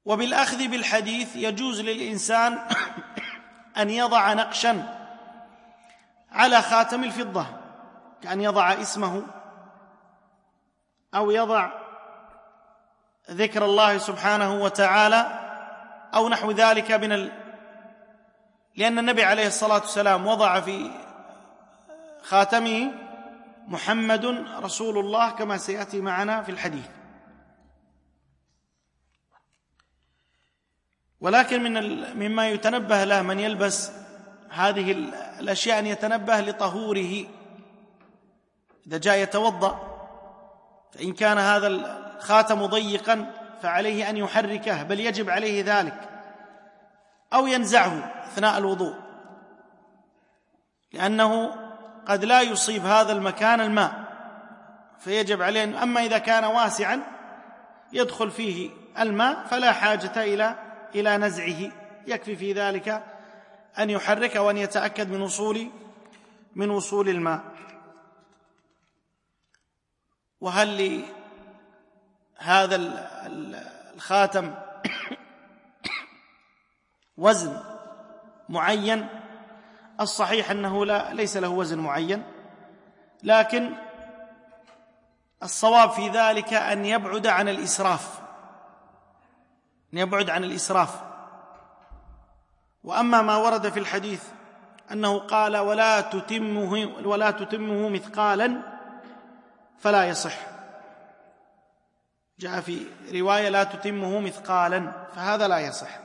وبالأخذ بالحديث يجوز للإنسان أن يضع نقشا على خاتم الفضة، كأن يضع اسمه أو يضع ذكر الله سبحانه وتعالى أو نحو ذلك لأن النبي عليه الصلاة والسلام وضع في خاتمه محمد رسول الله كما سيأتي معنا في الحديث. ولكن مما يتنبه له من يلبس هذه الأشياء أن يتنبه لطهوره إذا جاء يتوضأ، فإن كان هذا الخاتم ضيقا فعليه أن يحركه، بل يجب عليه ذلك، أو ينزعه أثناء الوضوء، لأنه قد لا يصيب هذا المكان الماء، فيجب عليه. أما إذا كان واسعا يدخل فيه الماء فلا حاجة إلى نزعه، يكفي في ذلك أن يحرك وأن يتأكد من وصول الماء. وهل لهذا الخاتم وزن معين؟ الصحيح أنه ليس له وزن معين، لكن الصواب في ذلك أن يبعد عن الإسراف. وأما ما ورد في الحديث أنه قال ولا تتمه مثقالا فلا يصح، جاء في رواية لا تتمه مثقالا، فهذا لا يصح.